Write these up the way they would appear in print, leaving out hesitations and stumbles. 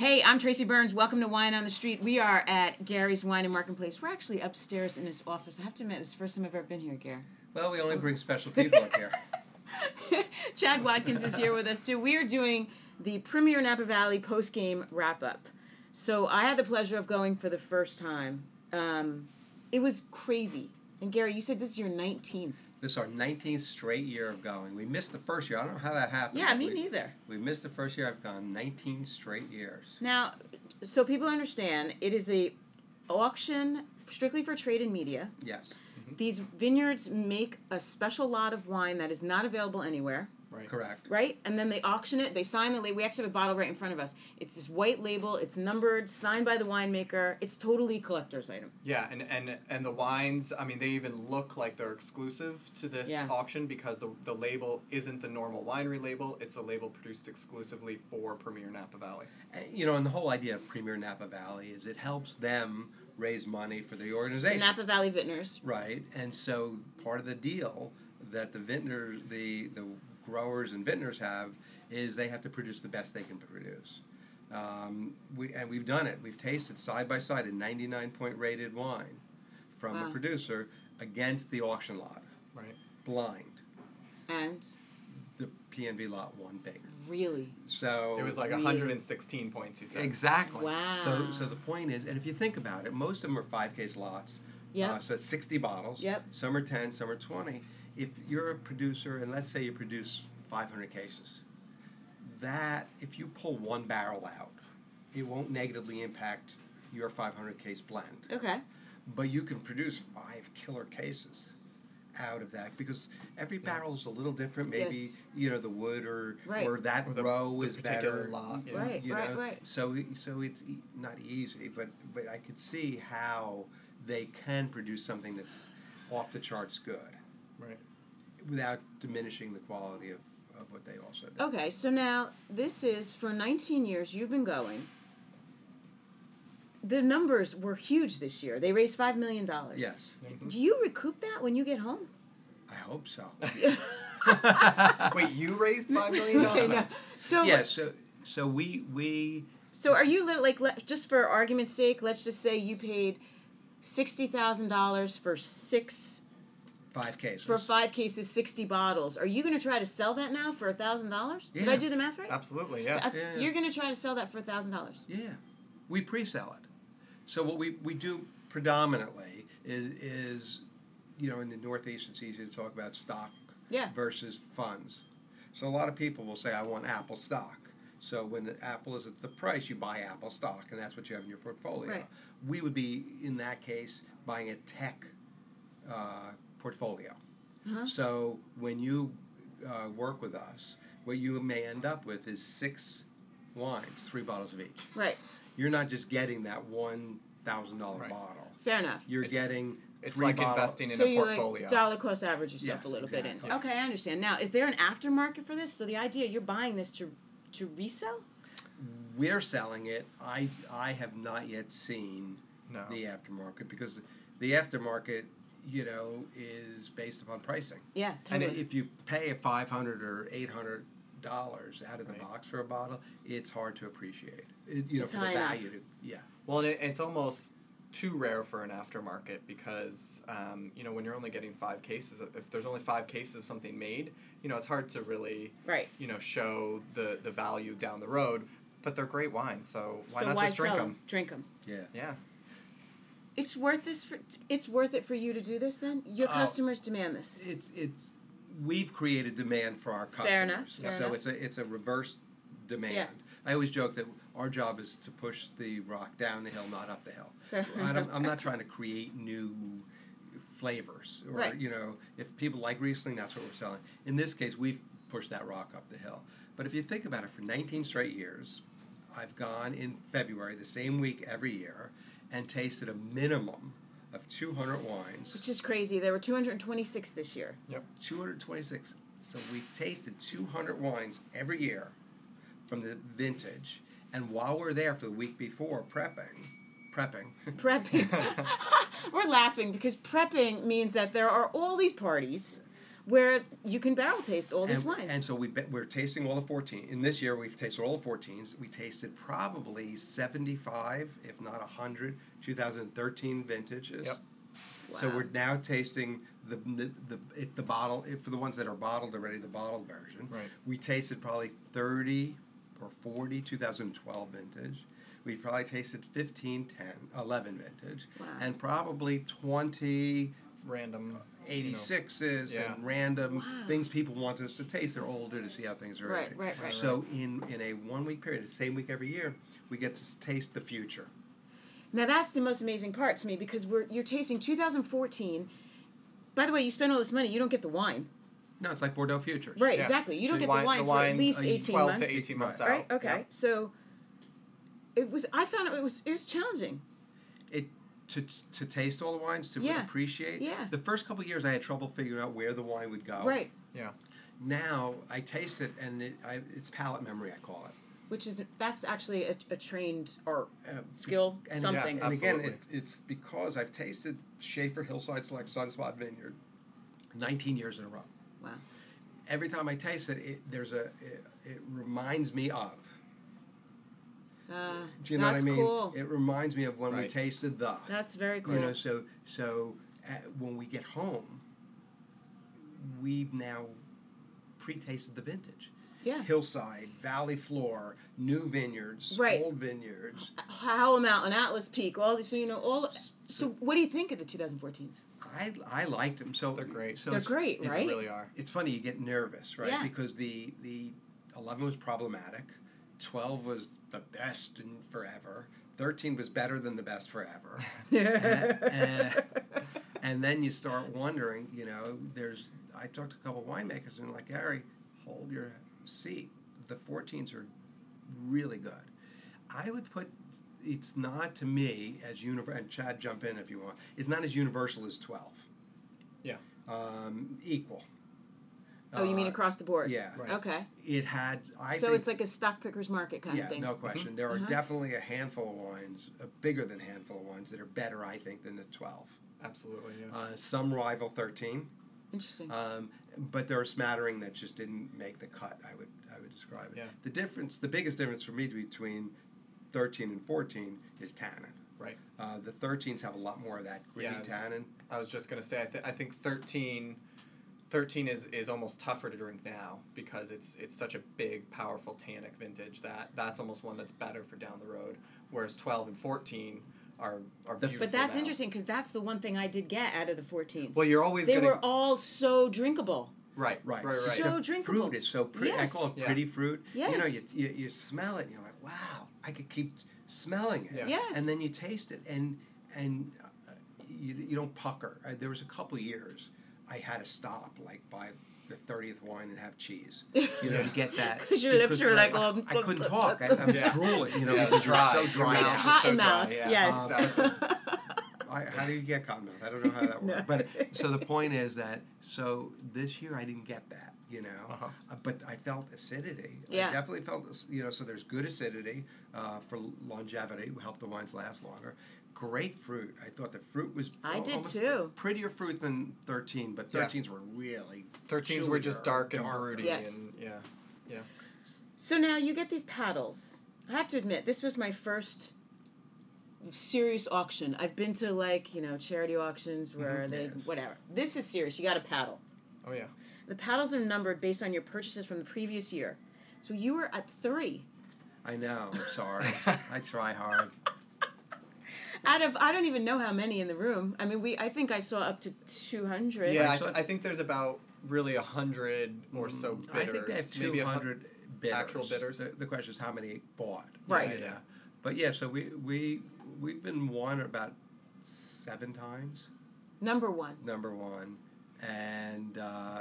Hey, I'm Tracy Burns. Welcome to Wine on the Street. We are at Gary's Wine and Marketplace. We're actually upstairs in his office. I have to admit, this is the first time I've ever been here, Gary. Well, we only bring special people up here. Chad Watkins is here with us, too. We are doing the Premier Napa Valley post-game wrap-up. So I had the pleasure of going for the first time. It was crazy. And Gary, you said this is your 19th. This is our 19th straight year of going. We missed the first year. I don't know how that happened. Yeah, me neither. We missed the first year. I've gone 19 straight years. Now, so people understand, it is a auction strictly for trade and media. Yes. Mm-hmm. These vineyards make a special lot of wine that is not available anywhere. Right. Correct. Right? And then they auction it. They sign the label. We actually have a bottle right in front of us. It's this white label. It's numbered, signed by the winemaker. It's totally a collector's item. Yeah, and the wines, I mean, they even look like they're exclusive to this auction because the label isn't the normal winery label. It's a label produced exclusively for Premier Napa Valley. You know, and the whole idea of Premier Napa Valley is it helps them raise money for the organization. The Napa Valley Vintners. Right. And so part of the deal that the vintners, the growers and vintners have is they have to produce the best they can produce. We've done it. We've tasted side by side a 99-point rated wine from a producer against the auction lot. Right. Blind. And? The PNV lot won big. Really? So it was like 116 points, you said. Exactly. Wow. So the point is, and if you think about it, most of them are 5K lots. Yeah. So it's 60 bottles. Yep. Some are 10, some are 20. If you're a producer, and let's say you produce 500 cases, that if you pull one barrel out, it won't negatively impact your 500 case blend. Okay. But you can produce 5 killer cases out of that because every barrel is a little different. Maybe the wood or that row is better. Lot. Yeah. Right. So it's not easy, but I could see how they can produce something that's off the charts good. Right. Without diminishing the quality of what they also do. Okay, so now this is for 19 years you've been going. The numbers were huge this year. They raised $5 million. Yes. Mm-hmm. Do you recoup that when you get home? I hope so. Wait, you raised $5 million? No. So yeah. So we. So are you just for argument's sake? Let's just say you paid $60,000 for 5 cases. For 5 cases, 60 bottles. Are you going to try to sell that now for $1,000? Did I do the math right? Absolutely, yeah. You're going to try to sell that for $1,000? Yeah. We pre-sell it. So what we do predominantly is in the Northeast it's easy to talk about stock versus funds. So a lot of people will say, I want Apple stock. So when the Apple is at the price, you buy Apple stock, and that's what you have in your portfolio. Right. We would be, in that case, buying a tech portfolio. Uh-huh. So when you work with us, what you may end up with is 6 wines, 3 bottles of each. Right. You're not just getting that $1,000 bottle. Fair enough. You're getting it's 3 like bottles. investing in so a portfolio. So you dollar cost average yourself a little bit in. Yeah. Okay, I understand. Now, is there an aftermarket for this? So the idea you're buying this to resell? We're selling it. I have not yet seen the aftermarket because the aftermarket is based upon pricing. Yeah, totally. And if you pay a $500 or $800 out of the box for a bottle, it's hard to appreciate. It's for high the value. Well, and it's almost too rare for an aftermarket because, when you're only getting 5 cases, if there's only 5 cases of something made, it's hard to really, show the value down the road. But they're great wines, so why not just drink them? Drink them. Yeah. Yeah. It's worth it for you to do this then? Your customers demand this. We've created demand for our customers. Fair enough. So it's a reverse demand. Yeah. I always joke that our job is to push the rock down the hill, not up the hill. I'm not trying to create new flavors. Or, if people like Riesling, that's what we're selling. In this case, we've pushed that rock up the hill. But if you think about it, for 19 straight years, I've gone in February, the same week every year, and tasted a minimum of 200 wines. Which is crazy. There were 226 this year. Yep. 226. So we've tasted 200 wines every year from the vintage. And while we're there for the week before prepping. We're laughing because prepping means that there are all these parties where you can barrel taste all these wines. And so we're tasting all the 14. In this year, we've tasted all the 14s. We tasted probably 75, if not 100, 2013 vintages. Yep. Wow. So we're now tasting the bottle, for the ones that are bottled already, the bottled version. Right. We tasted probably 30 or 40 2012 vintage. We probably tasted 15, 10, 11 vintage. Wow. And probably 20 random 86s and random things people want us to taste. They're older to see how things are. Right. So in a 1 week period, the same week every year, we get to taste the future. Now that's the most amazing part to me because you're tasting 2014. By the way, you spend all this money, you don't get the wine. No, it's like Bordeaux Futures. Right, exactly. You don't get the wine for at least 18 12 months. to 18 months out. Right. Okay. So I found it was challenging. To taste all the wines, to appreciate. Yeah. The first couple of years, I had trouble figuring out where the wine would go. Right. Yeah. Now I taste it, and it's palate memory. I call it. That's actually a trained art skill, and something. Yeah, and again, it's because I've tasted Schaefer Hillside Select Sunspot Vineyard 19 years in a row. Wow. Every time I taste it, it reminds me of. Do you know what I mean? Cool. It reminds me of when we tasted the. That's very cool. You know, so when we get home, we've now pre-tasted the vintage. Yeah. Hillside, Valley Floor, new vineyards, old vineyards. Howell Mountain, Atlas Peak, all these. So So what do you think of the 2014s? I liked them. So they're great. So they're great, right? They really are. It's funny, you get nervous, right? Yeah. Because the 11 was problematic, 12 was the best in forever, 13 was better than the best forever. and then you start wondering, you know, I talked to a couple of winemakers and like, Gary, hold your seat. The 14s are really good. I would put, it's not to me as universal, and Chad, jump in if you want, it's not as universal as 12. Yeah. Equal. Oh, you mean across the board? Yeah. Right. Okay. It had, So it's like a stock picker's market kind of thing. Yeah, no question. Mm-hmm. There are definitely a handful of wines, a bigger than handful of wines, that are better, I think, than the 12. Absolutely, yeah. Some rival 13. Interesting. But there are a smattering that just didn't make the cut, I would describe it. Yeah. The biggest difference for me between 13 and 14 is tannin. Right. The 13s have a lot more of that gritty tannin. I was just going to say, I think 13 is almost tougher to drink now because it's such a big, powerful tannic vintage that's almost one that's better for down the road, whereas 12 and 14 are beautiful. But that's now. interesting because that's the one thing I did get out of the 14s. Well, you're always They were all so drinkable. Right. So the drinkable. Fruit is so pretty. Yes. I call it pretty fruit. Yes. You know, you smell it and you're like, wow, I could keep smelling it. Yeah. Yes. And then you taste it and you don't pucker. There was a couple of years I had to stop, like by the 30th wine and have cheese. You know, to get that. Because your lips are like all. I couldn't talk. I was drooling. You know, it was dry. So dry. Like cotton mouth. Yeah. Yes. Exactly. How do you get cotton mouth? I don't know how that works. But so the point is that this year I didn't get that, you know. But I felt acidity. Yeah. I definitely felt, you know. So there's good acidity for longevity, help the wines last longer. Great fruit. I thought the fruit was almost too. Prettier fruit than 13, but 13s were really 13s were just dark and broody. Yes. And yeah. So now you get these paddles. I have to admit, this was my first serious auction. I've been to charity auctions where whatever. This is serious. You got a paddle. Oh yeah. The paddles are numbered based on your purchases from the previous year. So you were at 3. I know. I'm sorry. I try hard. Out of, I don't even know how many in the room. I mean, I think I saw up to 200. Yeah, I think there's about really 100 or so bidders. I think they have 200 bidders. Actual bidders. The question is how many bought. Right. Yeah. But yeah, so we've been won about 7 times. Number one. And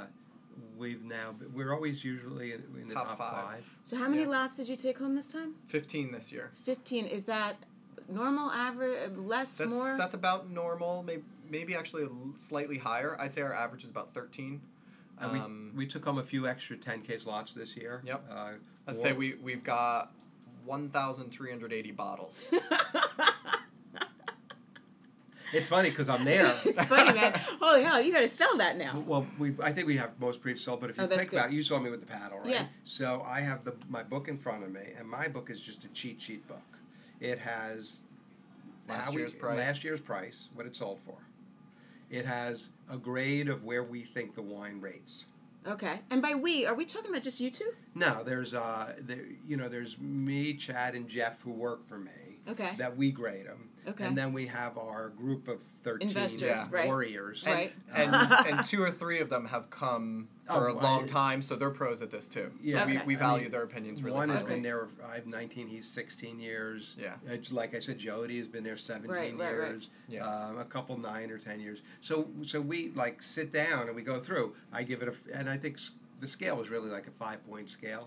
we're always usually in the top 5. So how many lots did you take home this time? 15 this year. 15. Is that normal, average, less, more? That's about normal, maybe actually slightly higher. I'd say our average is about 13. We took home a few extra 10K lots this year. Yep. I'd say we've got 1,380 bottles. It's funny because I'm there. It's funny, man. Holy hell, you got to sell that now. Well, I think we have most briefs sold, but if you think about it, you saw me with the paddle, right? Yeah. So I have my book in front of me, and my book is just a cheat sheet book. It has last year's price, what it sold for. It has a grade of where we think the wine rates. Okay, and by we, are we talking about just you two? No, there's there's me, Chad, and Jeff who work for me. Okay. That we grade them. Okay. And then we have our group of 13 investors, warriors. Right. And 2 or 3 of them have come for a long time, so they're pros at this too. So Yeah. we value their opinions really One highly. has been there, I'm 19, he's 16 years. Yeah. Like I said, Jody has been there 17 years. Yeah. A couple 9 or 10 years. So we like sit down and we go through. I give it and I think the scale was really like a 5-point scale.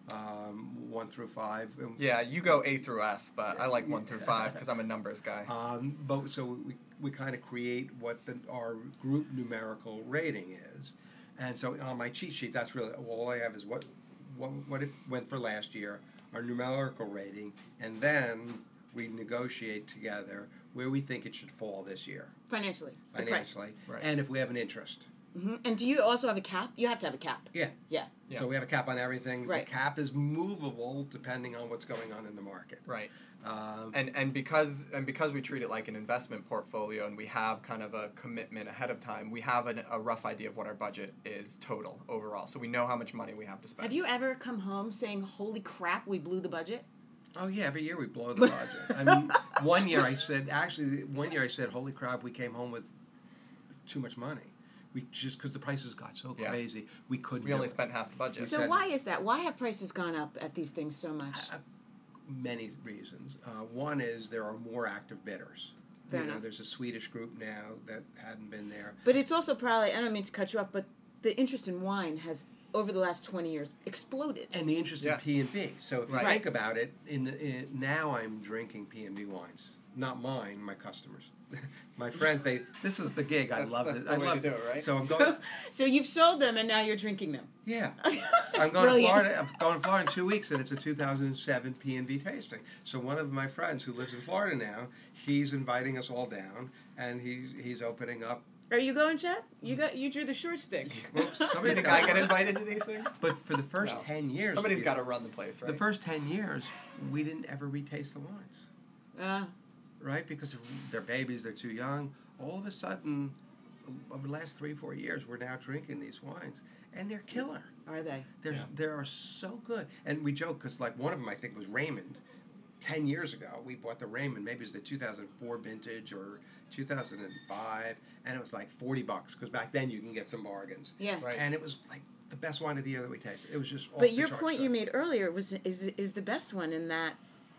1 through 5. Yeah, you go A through F, but I like 1 through 5 because I'm a numbers guy. But so we kind of create what our group numerical rating is, and so on my cheat sheet, that's really all I have is what it went for last year, our numerical rating, and then we negotiate together where we think it should fall this year Financially, right. and if we have an interest. Mm-hmm. And do you also have a cap? You have to have a cap. Yeah. Yeah. So we have a cap on everything. Right. The cap is movable depending on what's going on in the market. Right. And because we treat it like an investment portfolio and we have kind of a commitment ahead of time, we have a rough idea of what our budget is total overall. So we know how much money we have to spend. Have you ever come home saying, "Holy crap, we blew the budget"? Oh yeah, every year we blow the budget. I mean, one year I said, "Holy crap, we came home with too much money." We just because the prices got so crazy, we couldn't. We only spent half the budget. So why is that? Why have prices gone up at these things so much? Many reasons. One is there are more active bidders. Fair enough. There's a Swedish group now that hadn't been there. But it's also probably, I don't mean to cut you off, but the interest in wine has, over the last 20 years, exploded. And the interest in P&B. So if you think about it, now I'm drinking P&B wines. Not mine, my customers. My friends, this is the gig. I love it. I love it, right? So I'm going. So you've sold them, and now you're drinking them. Yeah, I'm going to Florida. I'm going to Florida in 2 weeks, and it's a 2007 P&B tasting. So one of my friends who lives in Florida now, he's inviting us all down, and he's opening up. Are you going, Chad? You drew the short stick. Well, you think I get invited to these things? But for the first 10 years, somebody's got to run the place, right? The first 10 years, we didn't ever retaste the wines. Right? Because they're babies, they're too young. All of a sudden, over the last 3-4 years, we're now drinking these wines. And they're killer. Are they? They are so good. And we joke, because like one of them, I think, was Raymond. 10 years ago, we bought the Raymond. Maybe it was the 2004 vintage or 2005. And it was like $40, because back then you can get some bargains. Yeah. Right. And it was like the best wine of the year that we tasted. It was just off But the your charts point stuff. you made earlier is the best one in that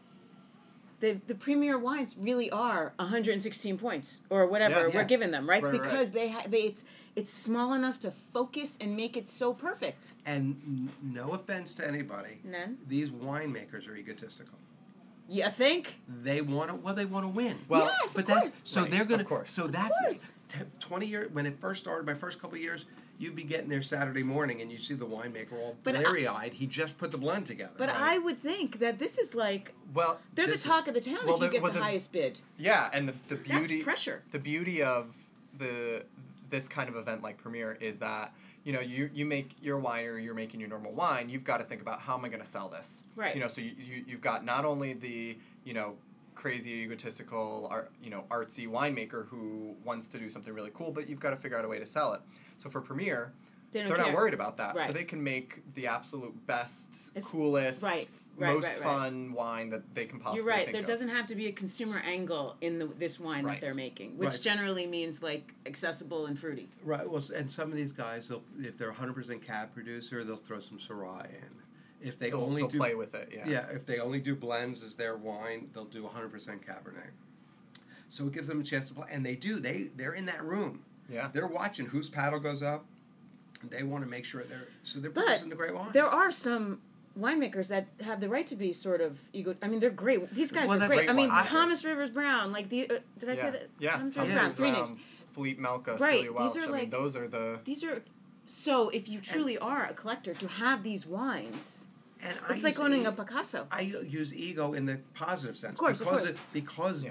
the premier wines really are 116 points or whatever we're giving them, right? Because it's small enough to focus and make it so perfect. And no offense to anybody, none. These winemakers are egotistical. You think? They want to win. Well, yes, but of course. So they're going to. Of course. So that's 20 years when it first started. My first couple of years, you'd be getting there Saturday morning, and you see the winemaker all bleary-eyed. He just put the blend together. But I would think that this is like. Well, they're the talk of the town if you get the highest bid. Yeah, and the beauty. That's pressure. The beauty of this kind of event like Premier is that. You know, you make your winery, you're making your normal wine, you've got to think about how am I going to sell this? Right. You know, so you've got not only the, crazy, egotistical, artsy winemaker who wants to do something really cool, but you've got to figure out a way to sell it. So for Premier, they're not worried about that. Right. So they can make the absolute best, coolest, most fun wine that they can possibly think of. There doesn't have to be a consumer angle in this wine that they're making, which generally means like accessible and fruity. Right. Well, and some of these guys, if they're 100% cab producer, they'll throw some Syrah in. If they'll play with it, yeah. Yeah, if they only do blends as their wine, they'll do 100% Cabernet. So it gives them a chance to play, and they do. They're in that room. Yeah. They're watching whose paddle goes up. They want to make sure they're producing the great wine. There are some winemakers that have the right to be sort of ego. I mean, they're great. These guys are great. I mean, Thomas Rivers Brown, like did I say that? Yeah, Thomas Rivers Brown, 3 names. Philippe Malka, right. Celia Welch. These are those are the. These are. So if you truly are a collector, to have these wines. And it's like owning a Picasso. I use ego in the positive sense. Of course. Because they're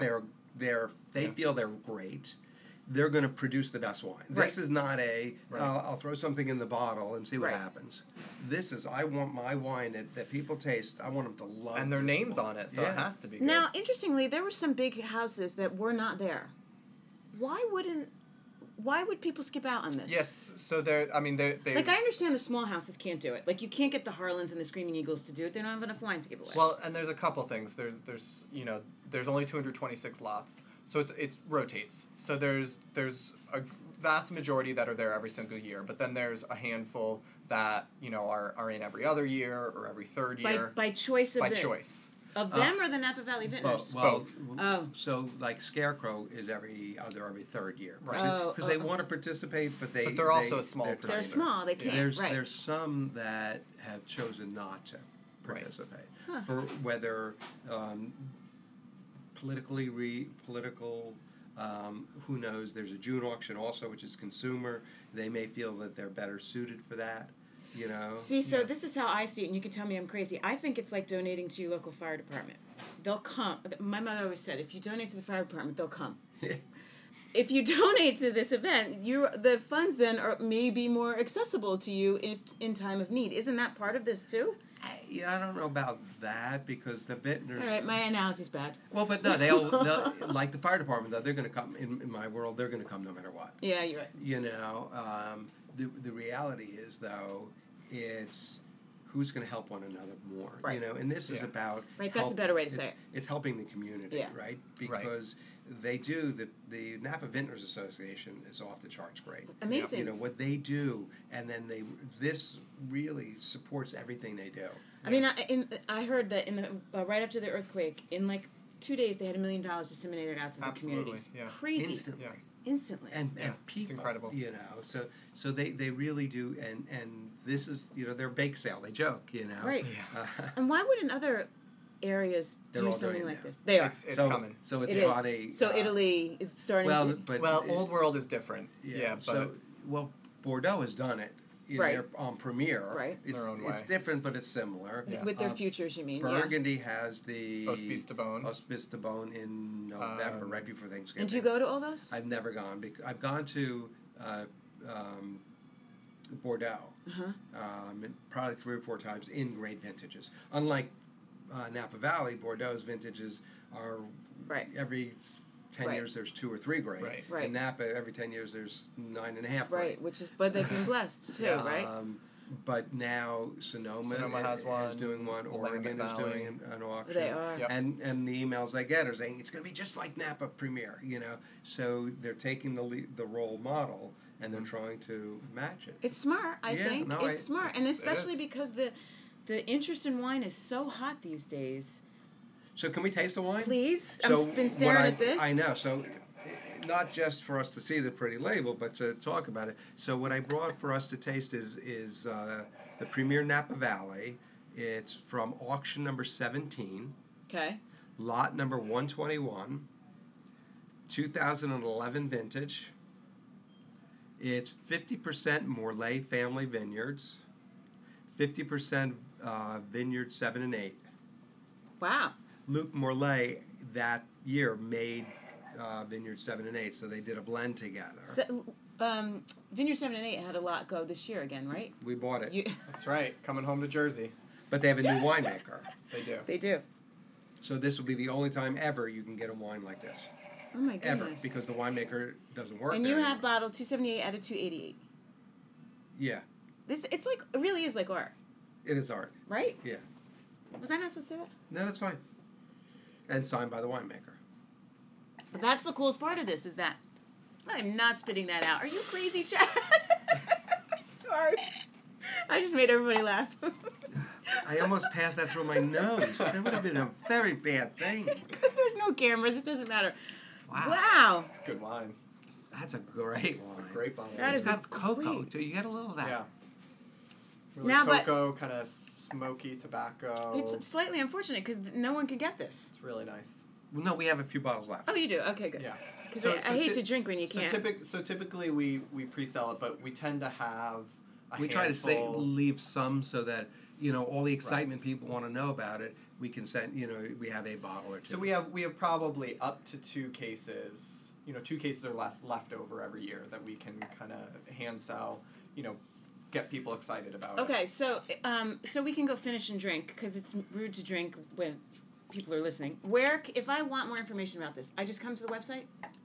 they feel they're great. They're going to produce the best wine. Right. This is not I'll throw something in the bottle and see what happens. This is, I want my wine that people taste, I want them to love. And their name's on it, so it has to be good. Now, interestingly, there were some big houses that were not there. Why would people skip out on this? Yes, so they like, I understand the small houses can't do it. Like, you can't get the Harlans and the Screaming Eagles to do it. They don't have enough wine to give away. Well, and there's a couple things. There's only 226 lots, so it rotates. So there's a vast majority that are there every single year, but then there's a handful that are in every other year or every third year by choice of choice. Of them or the Napa Valley Vintners? Both. Oh. So, like Scarecrow is every third year. Right. Because they want to participate, but they're also a small they're producer. They're small. They can't. There's some that have chosen not to participate for whether political. Who knows? There's a June auction also, which is consumer. They may feel that they're better suited for that. See, so this is how I see it, and you can tell me I'm crazy. I think it's like donating to your local fire department. They'll come. My mother always said, if you donate to the fire department, they'll come. If you donate to this event, the funds then may be more accessible to you in time of need. Isn't that part of this too? I don't know about that because the vintners. All right, my analogy's bad. Well, but no, they'll like the fire department though. They're going to come in my world. They're going to come no matter what. Yeah, you're right. The reality is though, it's who's going to help one another more. Right. And this is about That's a better way to say it. It's helping the community, right? Because they do the Napa Vintners Association is off the charts great. Amazing. What they do, and then this really supports everything they do. I mean, I heard that right after the earthquake, in like 2 days, they had $1 million disseminated out to the communities. Yeah. Crazy. Instantly. And people, it's incredible. So they really do, and this is their bake sale. They joke, Right. And why wouldn't other areas do something like this? They are. It's coming. So it's funny. So Italy is starting. Well, Old World is different. Bordeaux has done it. They're on Premier. Right. It's different, but it's similar. Yeah. With their futures, you mean? Burgundy has the Hospice de Beaune in November, right before Thanksgiving. And do you go to all those? I've never gone. I've gone to Bordeaux, probably 3 or 4 times in great vintages. Unlike Napa Valley, Bordeaux's vintages are every 10 years there's 2 or 3 great. Right. In Napa, every 10 years there's 9.5 great. Right, but they've been blessed too, right? But now Sonoma has one. Is doing one. Oregon is doing an auction. They are. Yep. And the emails I get are saying it's going to be just like Napa Premier, So they're taking the role model and they're trying to match it. It's smart, I think. It's smart, and especially because the interest in wine is so hot these days. So can we taste a wine? Please. I've been staring at this. I know. So not just for us to see the pretty label, but to talk about it. So what I brought for us to taste is the Premier Napa Valley. It's from auction number 17. Okay. Lot number 121. 2011 vintage. It's 50% Morlaix Family Vineyards. 50% Vineyard 7 and 8. Wow. Luc Morlaix that year made Vineyard 7 and 8, so they did a blend together. So, Vineyard 7 and 8 had a lot go this year again, right? We bought it. That's right, coming home to Jersey. But they have a new winemaker. They do. They do. So this will be the only time ever you can get a wine like this. Oh my goodness. Ever, because the winemaker doesn't work. And you have bottled 278 out of 288. Yeah. It really is like art. It is art. Right? Yeah. Was I not supposed to say that? No, that's fine. And signed by the winemaker. But that's the coolest part of this, is that I'm not spitting that out. Are you crazy, Chad? Sorry. I just made everybody laugh. I almost passed that through my nose. That would have been a very bad thing. There's no cameras. It doesn't matter. Wow. It's good wine. That's a great wine. It's a great wine. It's got cocoa, too. You get a little of that. Yeah. Really cocoa, kind of smoky tobacco. It's slightly unfortunate because no one can get this. It's really nice. Well, no, we have a few bottles left. Oh, you do? Okay, good. Yeah. Because I hate to drink when you can't. So typically we pre-sell it, but we tend to have a We try to leave some so that, all the excitement people want to know about it, we can send, we have a bottle or two. So we have probably up to 2 cases, 2 cases or less left over every year that we can kind of hand sell, get people excited about it. Okay, so we can go finish and drink, because it's rude to drink when people are listening. If I want more information about this, I just come to the website?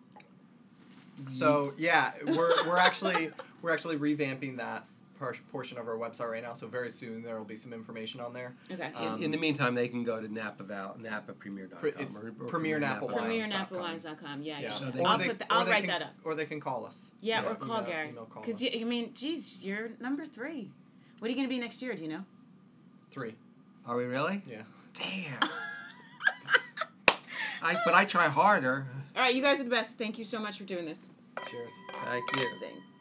So yeah, we're actually revamping that portion of our website right now. So very soon there will be some information on there. Okay. In the meantime, they can go to NapaPremier.com. It's PremierNapaWines.com. Yeah. So I'll write that up. Or they can call us. Yeah, or call Gary. Because geez, you're number 3. What are you going to be next year? Do you know? 3. Are we really? Yeah. Damn. But I try harder. All right, you guys are the best. Thank you so much for doing this. Cheers. Thank you. Thanks.